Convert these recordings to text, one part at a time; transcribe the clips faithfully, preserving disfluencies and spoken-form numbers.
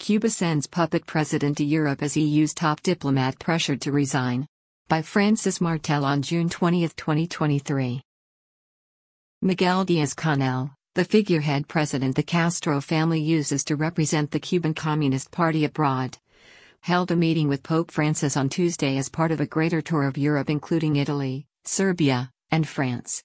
Cuba sends puppet president to Europe as E U's top diplomat pressured to resign. By Francis Martel on June twentieth, twenty twenty-three. Miguel Díaz-Canel, the figurehead president the Castro family uses to represent the Cuban Communist Party abroad, held a meeting with Pope Francis on Tuesday as part of a greater tour of Europe including Italy, Serbia, and France.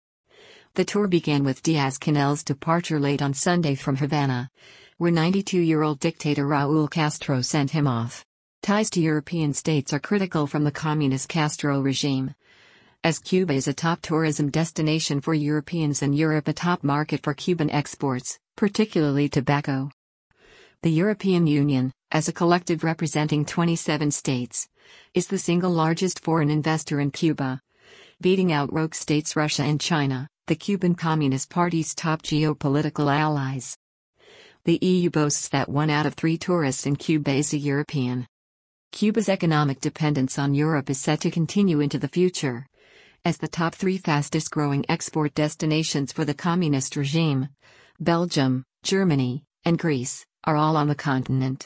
The tour began with Díaz-Canel's departure late on Sunday from Havana, where ninety-two-year-old dictator Raúl Castro sent him off. Ties to European states are critical from the communist Castro regime, as Cuba is a top tourism destination for Europeans and Europe a top market for Cuban exports, particularly tobacco. The European Union, as a collective representing twenty-seven states, is the single largest foreign investor in Cuba, beating out rogue states Russia and China, the Cuban Communist Party's top geopolitical allies. The E U boasts that one out of three tourists in Cuba is a European. Cuba's economic dependence on Europe is set to continue into the future, as the top three fastest-growing export destinations for the communist regime, Belgium, Germany, and Greece, are all on the continent.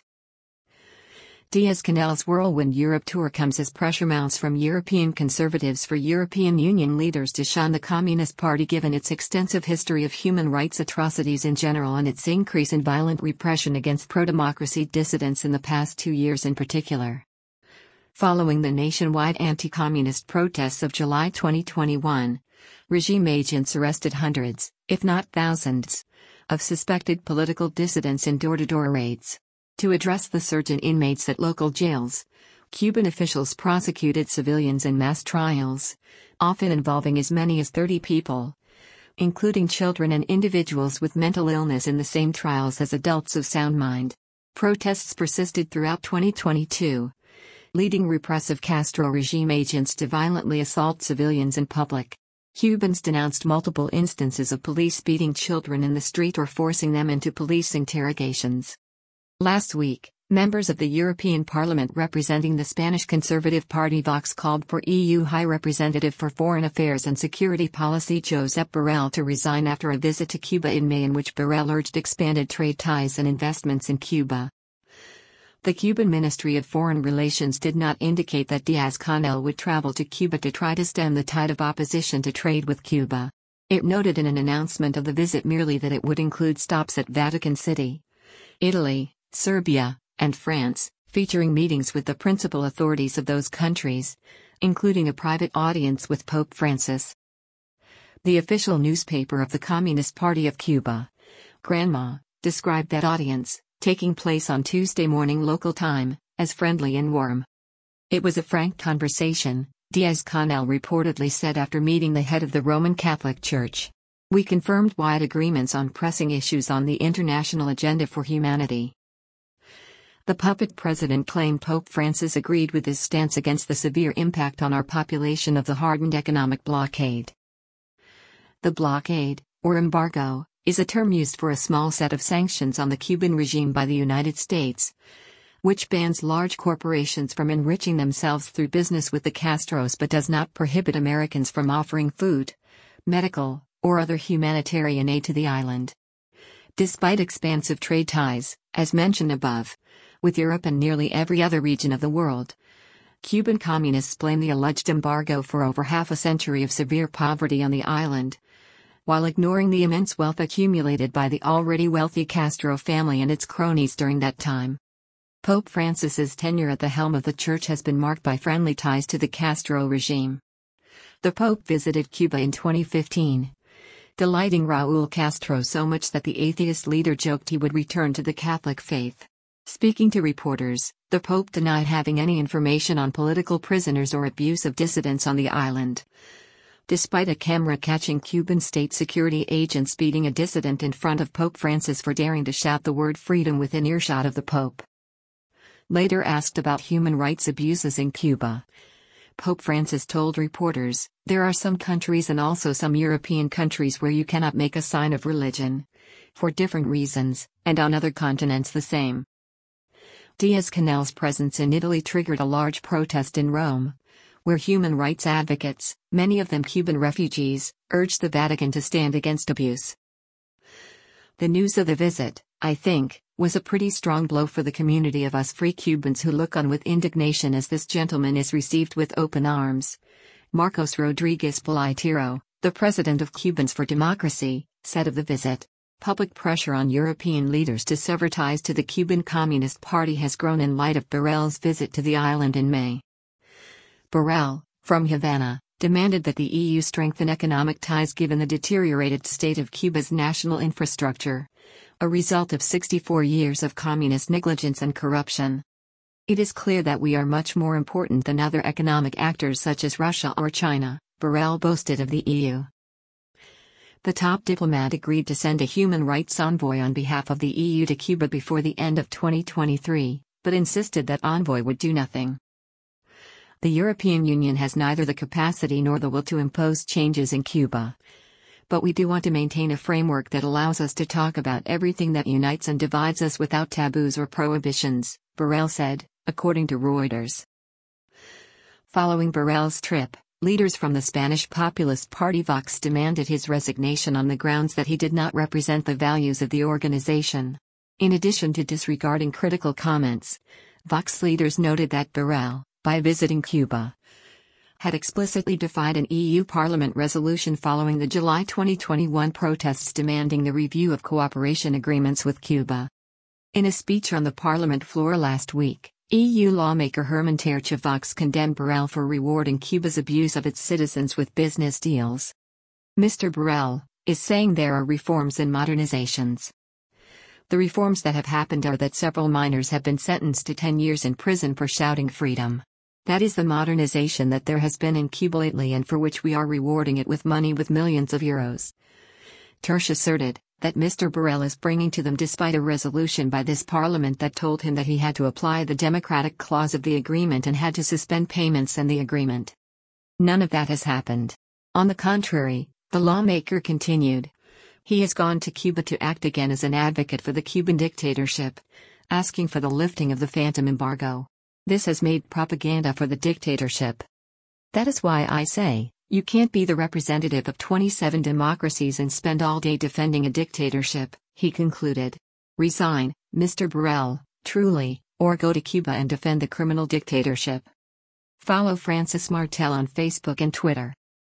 Díaz-Canel's whirlwind Europe tour comes as pressure mounts from European conservatives for European Union leaders to shun the Communist Party given its extensive history of human rights atrocities in general and its increase in violent repression against pro-democracy dissidents in the past two years in particular. Following the nationwide anti-communist protests of July twenty twenty-one, regime agents arrested hundreds, if not thousands, of suspected political dissidents in door-to-door raids. To address the surge in inmates at local jails, Cuban officials prosecuted civilians in mass trials, often involving as many as thirty people, including children and individuals with mental illness in the same trials as adults of sound mind. Protests persisted throughout twenty twenty-two, leading repressive Castro regime agents to violently assault civilians in public. Cubans denounced multiple instances of police beating children in the street or forcing them into police interrogations. Last week, members of the European Parliament representing the Spanish Conservative Party Vox called for E U High Representative for Foreign Affairs and Security Policy Josep Borrell to resign after a visit to Cuba in May in which Borrell urged expanded trade ties and investments in Cuba. The Cuban Ministry of Foreign Relations did not indicate that Díaz-Canel would travel to Cuba to try to stem the tide of opposition to trade with Cuba. It noted in an announcement of the visit merely that it would include stops at Vatican City, Italy, Serbia, and France, featuring meetings with the principal authorities of those countries, including a private audience with Pope Francis. The official newspaper of the Communist Party of Cuba, Granma, described that audience, taking place on Tuesday morning local time, as friendly and warm. It was a frank conversation, Díaz-Canel reportedly said after meeting the head of the Roman Catholic Church. We confirmed wide agreements on pressing issues on the international agenda for humanity. The puppet president claimed Pope Francis agreed with his stance against the severe impact on our population of the hardened economic blockade. The blockade, or embargo, is a term used for a small set of sanctions on the Cuban regime by the United States, which bans large corporations from enriching themselves through business with the Castros but does not prohibit Americans from offering food, medical, or other humanitarian aid to the island. Despite expansive trade ties, as mentioned above, with Europe and nearly every other region of the world, Cuban communists blame the alleged embargo for over half a century of severe poverty on the island, while ignoring the immense wealth accumulated by the already wealthy Castro family and its cronies during that time. Pope Francis's tenure at the helm of the church has been marked by friendly ties to the Castro regime. The Pope visited Cuba in twenty fifteen, delighting Raúl Castro so much that the atheist leader joked he would return to the Catholic faith. Speaking to reporters, the Pope denied having any information on political prisoners or abuse of dissidents on the island, despite a camera catching Cuban state security agents beating a dissident in front of Pope Francis for daring to shout the word freedom within earshot of the Pope. Later asked about human rights abuses in Cuba, Pope Francis told reporters, "There are some countries and also some European countries where you cannot make a sign of religion, for different reasons, and on other continents the same." Díaz-Canel's presence in Italy triggered a large protest in Rome, where human rights advocates, many of them Cuban refugees, urged the Vatican to stand against abuse. The news of the visit, I think, was a pretty strong blow for the community of us free Cubans who look on with indignation as this gentleman is received with open arms. Marcos Rodriguez Palaitiro, the president of Cubans for Democracy, said of the visit, "Public pressure on European leaders to sever ties to the Cuban Communist Party has grown in light of Borrell's visit to the island in May." Borrell, from Havana, demanded that the E U strengthen economic ties given the deteriorated state of Cuba's national infrastructure, a result of sixty-four years of communist negligence and corruption. "It is clear that we are much more important than other economic actors such as Russia or China," Borrell boasted of the E U. The top diplomat agreed to send a human rights envoy on behalf of the E U to Cuba before the end of twenty twenty-three, but insisted that envoy would do nothing. The European Union has neither the capacity nor the will to impose changes in Cuba. But we do want to maintain a framework that allows us to talk about everything that unites and divides us without taboos or prohibitions, Borrell said, according to Reuters. Following Borrell's trip, leaders from the Spanish populist party Vox demanded his resignation on the grounds that he did not represent the values of the organization. In addition to disregarding critical comments, Vox leaders noted that Borrell, by visiting Cuba, had explicitly defied an E U Parliament resolution following the July twenty twenty-one protests demanding the review of cooperation agreements with Cuba. In a speech on the Parliament floor last week, E U lawmaker Herman Tertsch of Vox condemned Borrell for rewarding Cuba's abuse of its citizens with business deals. Mister Borrell is saying there are reforms and modernizations. The reforms that have happened are that several minors have been sentenced to ten years in prison for shouting freedom. That is the modernization that there has been in Cuba lately and for which we are rewarding it with money with millions of euros. Tertsch asserted that Mister Borrell is bringing to them despite a resolution by this parliament that told him that he had to apply the democratic clause of the agreement and had to suspend payments and the agreement. None of that has happened. On the contrary, the lawmaker continued. He has gone to Cuba to act again as an advocate for the Cuban dictatorship, asking for the lifting of the phantom embargo. This has made propaganda for the dictatorship. That is why I say, you can't be the representative of twenty-seven democracies and spend all day defending a dictatorship, he concluded. Resign, Mister Borrell, truly, or go to Cuba and defend the criminal dictatorship. Follow Francis Martel on Facebook and Twitter.